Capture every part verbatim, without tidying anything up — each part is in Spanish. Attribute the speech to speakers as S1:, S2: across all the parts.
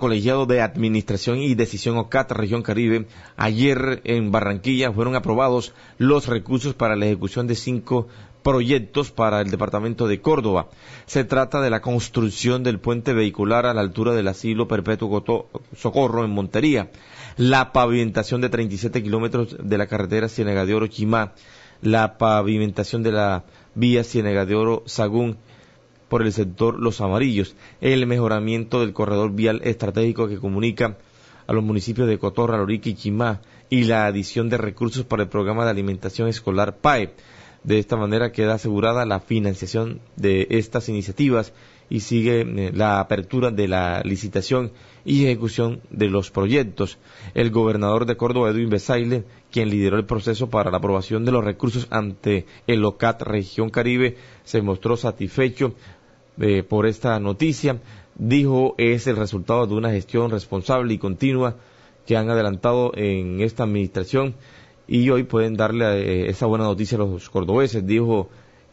S1: Colegiado de Administración y Decisión O C A T Región Caribe, ayer en Barranquilla fueron aprobados los recursos para la ejecución de cinco proyectos para el departamento de Córdoba. Se trata de la construcción del puente vehicular a la altura del Asilo Perpetuo Socorro en Montería, la pavimentación de treinta y siete kilómetros de la carretera Ciénega de Oro-Chimá, la pavimentación de la vía Ciénega de Oro-Sagún por el sector Los Amarillos, el mejoramiento del corredor vial estratégico que comunica a los municipios de Cotorra, Lorica y Chimá, y la adición de recursos para el programa de alimentación escolar P A E. De esta manera queda asegurada la financiación de estas iniciativas y sigue eh, la apertura de la licitación y ejecución de los proyectos. El gobernador de Córdoba, Edwin Besaile, quien lideró el proceso para la aprobación de los recursos ante el O C A T Región Caribe, se mostró satisfecho eh, por esta noticia. Dijo es el resultado de una gestión responsable y continua que han adelantado en esta administración y hoy pueden darle eh, esa buena noticia a los cordobeses, dijo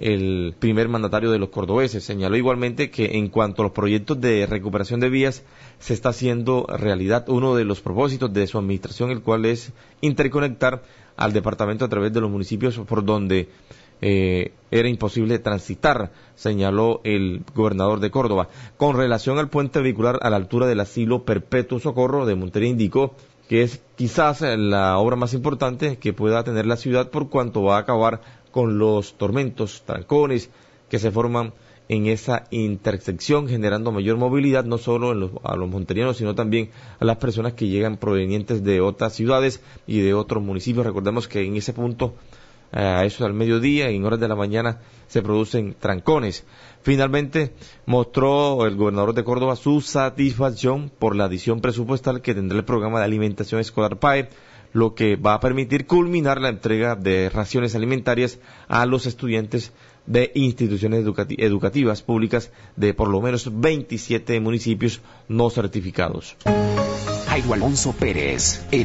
S1: el primer mandatario de los cordobeses. Señaló igualmente que en cuanto a los proyectos de recuperación de vías, se está haciendo realidad uno de los propósitos de su administración, el cual es interconectar al departamento a través de los municipios por donde eh, era imposible transitar, señaló el gobernador de Córdoba. Con relación al puente vehicular a la altura del Asilo Perpetuo Socorro de Montería, indicó que es quizás la obra más importante que pueda tener la ciudad por cuanto va a acabar con los tormentos, trancones que se forman en esa intersección, generando mayor movilidad no solo en los, a los monterianos, sino también a las personas que llegan provenientes de otras ciudades y de otros municipios. Recordemos que en ese punto, a eso al mediodía y en horas de la mañana, se producen trancones. Finalmente, mostró el gobernador de Córdoba su satisfacción por la adición presupuestal que tendrá el programa de alimentación escolar P A E, lo que va a permitir culminar la entrega de raciones alimentarias a los estudiantes de instituciones educati- educativas públicas de por lo menos veintisiete municipios no certificados.
S2: Jairo Alonso Pérez.